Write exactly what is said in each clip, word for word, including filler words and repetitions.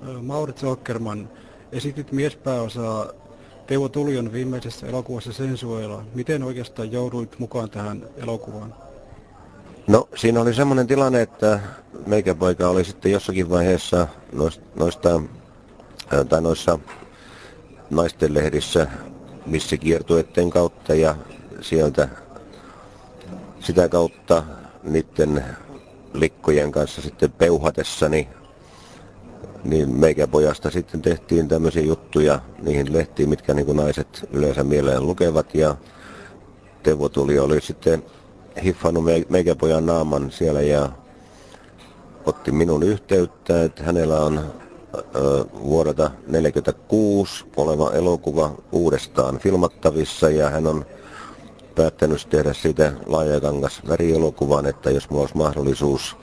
Mauri Zuckerman, esitit miespääosaa Teuvo Tulion viimeisessä elokuvassa Sensuella. Miten oikeastaan jouduit mukaan tähän elokuvaan? No siinä oli semmoinen tilanne, että meikäpoika oli sitten jossakin vaiheessa noista, noista tai noissa naistenlehdissä missikiertueiden kautta ja sieltä sitä kautta niiden likkojen kanssa sitten peuhatessani, niin meikäpojasta sitten tehtiin tämmöisiä juttuja niihin lehtiin, mitkä niin kuin naiset yleensä mieleen lukevat. Ja Teuvo Tuli oli sitten hiffannut meikäpojan naaman siellä ja otti minun yhteyttä, että hänellä on ö, vuodelta neljäkymmentäkuusi oleva elokuva uudestaan filmattavissa ja hän on päättänyt tehdä siitä laajakangas värielokuvan, että jos minulla olisi mahdollisuus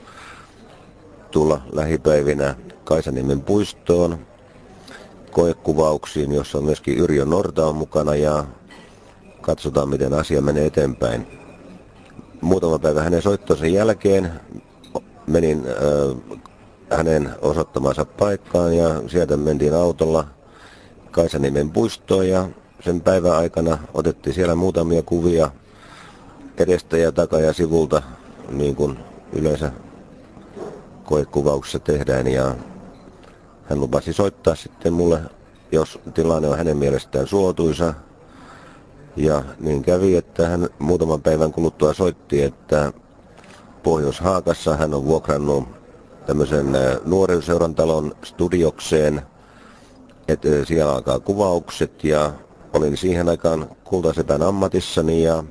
tulla lähipäivinä Kaisaniemen puistoon koekuvauksiin, jossa on myöskin Yrjö Norta on mukana ja katsotaan miten asia menee eteenpäin. Muutama päivä hänen soittonsa jälkeen menin äh, hänen osoittamansa paikkaan ja sieltä mentiin autolla Kaisaniemen puistoon ja sen päivän aikana otettiin siellä muutamia kuvia edestä ja takaa ja sivulta, niin kuin yleensä koekuvauksessa tehdään. Ja hän lupasi soittaa sitten mulle, jos tilanne on hänen mielestään suotuisa. Ja niin kävi, että hän muutaman päivän kuluttua soitti, että Pohjois-Haakassa hän on vuokrannut tämmöisen nuorisoseuran talon studiokseen, että siellä alkaa kuvaukset ja olin siihen aikaan kultasepän ammatissani ja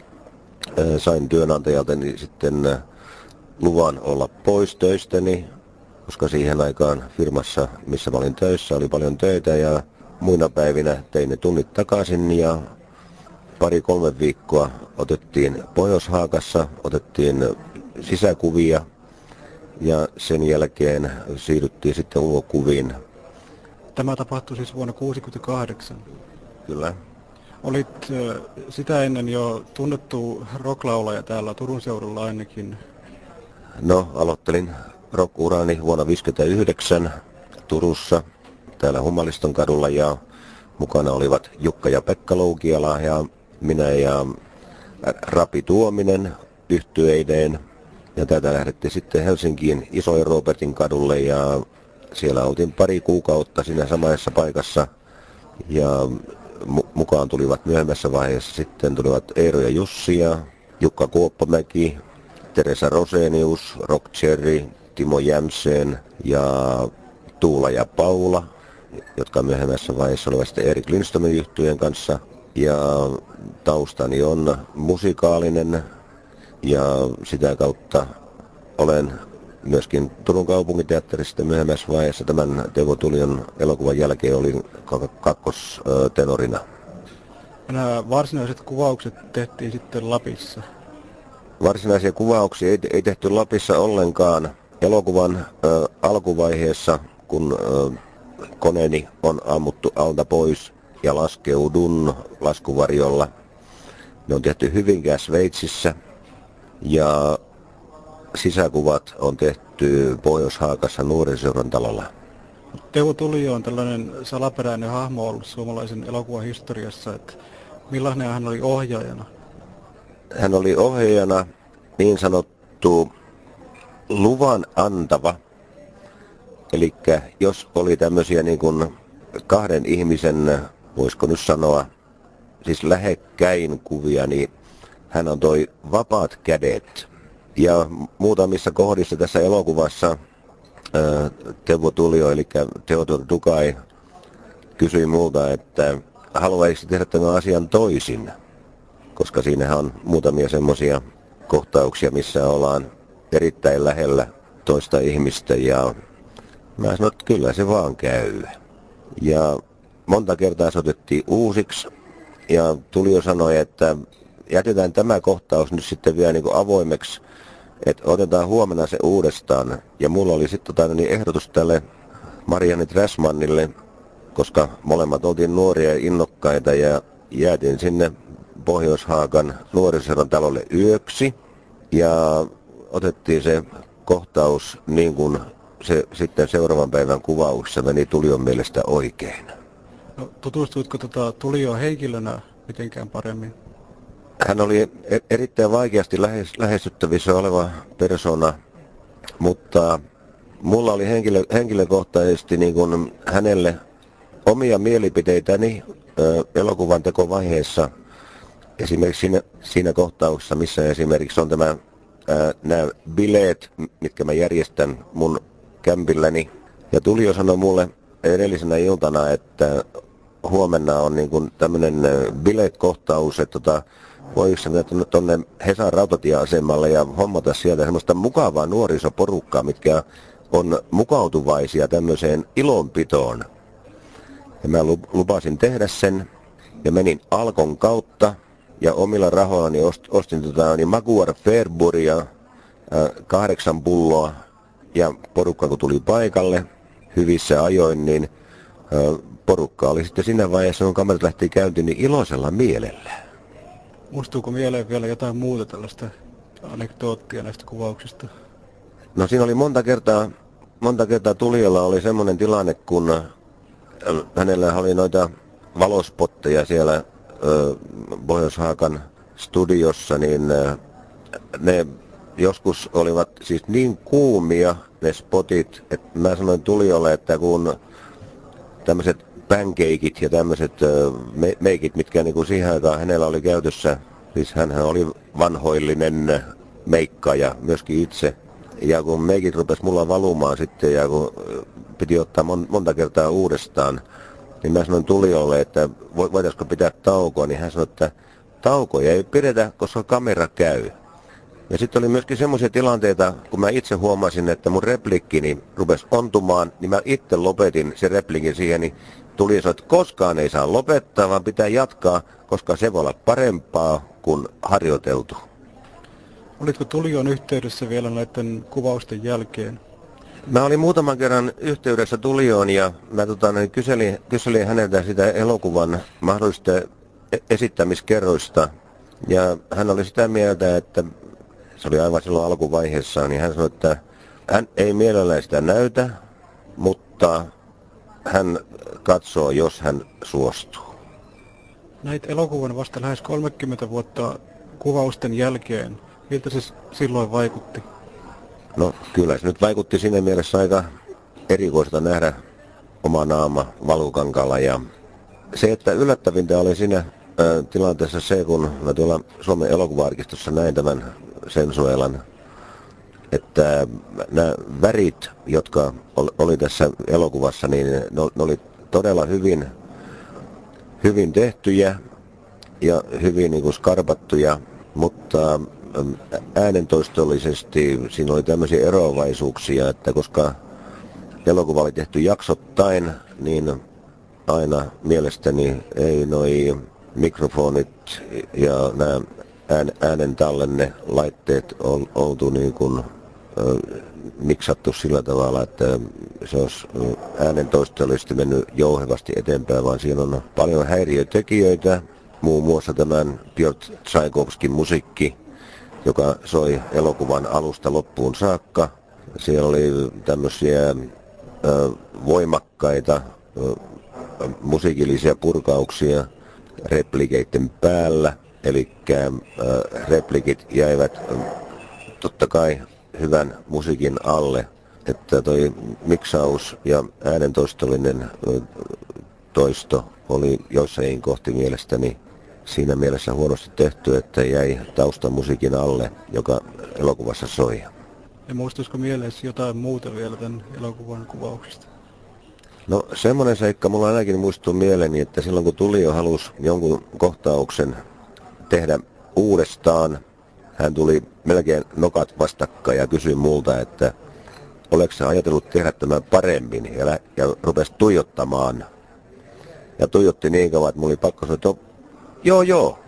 sain työnantajaltani sitten luvan olla pois töistäni, koska siihen aikaan firmassa, missä mä olin töissä, oli paljon töitä ja muina päivinä tein ne tunnit takaisin ja pari-kolme viikkoa otettiin Pohjois-Haakassa, otettiin sisäkuvia ja sen jälkeen siirryttiin sitten ulkokuviin. Tämä tapahtui siis vuonna tuhatyhdeksänsataakuusikymmentäkahdeksan. Kyllä. Olit sitä ennen jo tunnettu rocklaulaja täällä Turun seudulla ainakin. No, aloittelin rock-urani vuonna tuhatyhdeksänsataaviisikymmentäyhdeksän Turussa, täällä Humaliston kadulla ja mukana olivat Jukka ja Pekka Loukiala ja minä ja Rapi Tuominen yhtyeineen. Ja täältä lähdettiin sitten Helsinkiin Isoin Robertin kadulle ja siellä oltiin pari kuukautta siinä samassa paikassa ja mu- mukaan tulivat myöhemmässä vaiheessa sitten tulivat Eero ja Jussi ja Jukka Kuoppamäki, Teresa Rosenius, Rock Cherry, Timo Jämseen ja Tuula ja Paula, jotka myöhemmässä vaiheessa olivat sitten Erik Lindströmin yhtyeen kanssa. Ja taustani on musikaalinen ja sitä kautta olen myöskin Turun kaupunginteatterista myöhemmässä vaiheessa tämän Teuvo Tulion elokuvan jälkeen olin kakkostenorina. Nämä varsinaiset kuvaukset tehtiin sitten Lapissa. Varsinaisia kuvauksia ei, ei tehty Lapissa ollenkaan. Elokuvan ö, alkuvaiheessa, kun ö, koneeni on ammuttu alta pois ja laskeudun laskuvarjolla, ne on tehty Hyvinkään Sveitsissä ja sisäkuvat on tehty Pohjois-Haakassa nuorisoseuran talolla. Teuvo Tulio on tällainen salaperäinen hahmo ollut suomalaisen elokuvan historiassa, että millainen hän oli ohjaajana? Hän oli ohjaajana niin sanottu luvan antava, eli jos oli tämmöisiä niin kuin kahden ihmisen, voisiko nyt sanoa, siis lähekkäin kuvia, niin hän antoi vapaat kädet. Ja muutamissa kohdissa tässä elokuvassa ää, Teuvo Tulio, eli Theodor Dukai, kysyi multa, että haluaisitko tehdä tämän asian toisin, koska siinähän on muutamia semmoisia kohtauksia, missä ollaan erittäin lähellä toista ihmistä ja mä sanoin, että kyllä se vaan käy. Ja monta kertaa se otettiin uusiksi ja Tulio sanoi, että jätetään tämä kohtaus nyt sitten vielä niin kuin avoimeksi, että otetaan huomenna se uudestaan. Ja mulla oli sitten tota, niin ehdotus tälle Marianne Träsmannille, koska molemmat oltiin nuoria ja innokkaita ja jäätiin sinne Pohjois-Haakan nuorisoseuran talolle yöksi. Ja otettiin se kohtaus niin kuin se sitten seuraavan päivän kuvauksessa meni Tulion mielestä oikein. No, tutustuitko tota Tulioon henkilönä mitenkään paremmin? Hän oli erittäin vaikeasti lähes, lähestyttävissä oleva persona, mutta mulla oli henkilö, henkilökohtaisesti niin kuin hänelle omia mielipiteitäni ö, elokuvan tekovaiheessa. Esimerkiksi siinä, siinä kohtauksessa, missä esimerkiksi on tämä, ää, nämä bileet, mitkä mä järjestän mun kämpilläni. Ja Tulio sanoi mulle edellisenä iltana, että huomenna on niin kuin tämmöinen bileet-kohtaus, että tota, voiko se mennä tuonne Hesan rautatieasemalle ja hommata sieltä semmoista mukavaa nuorisoporukkaa, mitkä on mukautuvaisia tämmöiseen ilonpitoon. Ja mä lupasin tehdä sen ja menin Alkon kautta ja omilla rahoillani ostin tota, niin Maguire Fairburya, äh, kahdeksan pulloa ja porukka kun tuli paikalle hyvissä ajoin, niin äh, porukka oli sitten siinä vaiheessa, kun kamerat lähti käyntiin, niin iloisella mielellä. Muistuuko mieleen vielä jotain muuta tällaista anekdoottia näistä kuvauksista? No siinä oli monta kertaa, monta kertaa Tuliolla oli semmoinen tilanne, kun hänellä oli noita valospotteja siellä Pohjois-Haakan studiossa, niin ne joskus olivat siis niin kuumia ne spotit, että mä sanoin Tuliolle, että kun tämmöiset pancakeit ja tämmöiset me- meikit, mitkä niin kuin siihen aikaan hänellä oli käytössä, siis hänhän oli vanhoillinen meikkaaja myöskin itse, ja kun meikit rupesi mulla valumaan sitten ja kun piti ottaa mon- monta kertaa uudestaan, niin mä sanoin Tuliolle, että voitaisiko pitää taukoa, niin hän sanoi, että taukoja ei pidetä, koska kamera käy. Ja sitten oli myöskin semmoisia tilanteita, kun mä itse huomasin, että mun replikkini rupesi ontumaan, niin mä itse lopetin sen replikin siihen, niin Tulio sanoi, että koskaan ei saa lopettaa, vaan pitää jatkaa, koska se voi olla parempaa kuin harjoiteltu. Olitko Tulion yhteydessä vielä näiden kuvausten jälkeen? Mä olin muutaman kerran yhteydessä Tulioon ja mä tota, niin kyselin, kyselin häneltä sitä elokuvan mahdollisista esittämiskerroista. Ja hän oli sitä mieltä, että se oli aivan silloin alkuvaiheessaan, niin hän sanoi, että hän ei mielellään sitä näytä, mutta hän katsoo, jos hän suostuu. Näit elokuvan vasta lähes kolmekymmentä vuotta kuvausten jälkeen. Miltä se silloin vaikutti? No kyllä se nyt vaikutti siinä mielessä aika erikoista nähdä oma naama valukankalla. Ja se, että yllättävintä oli siinä ä, tilanteessa se, kun mä tuolla Suomen elokuva-arkistossa näin tämän sensuelan, että nämä värit, jotka oli tässä elokuvassa, niin ne, ne oli todella hyvin, hyvin tehtyjä ja hyvin niin kuin skarpattuja, mutta äänentoistollisesti siinä oli tämmöisiä eroavaisuuksia, että koska elokuva oli tehty jaksottain, niin aina mielestäni ei noi mikrofonit ja nämä äänen tallenne laitteet on oltu niin kuin ö, miksattu sillä tavalla, että se olisi äänentoistollisesti mennyt jouhevasti eteenpäin, vaan siinä on paljon häiriötekijöitä, muun muassa tämän Piotr Tsaikovskin musiikki, joka soi elokuvan alusta loppuun saakka. Siellä oli tämmöisiä ö, voimakkaita ö, musiikillisia purkauksia replikeiden päällä, eli ö, replikit jäivät ö, totta kai hyvän musiikin alle, että toi miksaus ja äänentoistollinen ö, toisto oli joissain kohti mielestäni siinä mielessä huonosti tehty, että jäi taustamusiikin alle, joka elokuvassa soi. Ja muistuisiko mieleesi jotain muuta vielä tämän elokuvan kuvauksista? No semmoinen seikka mulla ainakin muistuu mieleeni, että silloin kun Tulio halusi jonkun kohtauksen tehdä uudestaan, hän tuli melkein nokat vastakkain ja kysyi multa, että oletko sä ajatellut tehdä tämän paremmin, ja, ja rupesi tuijottamaan. Ja tuijotti niin kauan, että mulla oli pakko sanoa, että joo joo,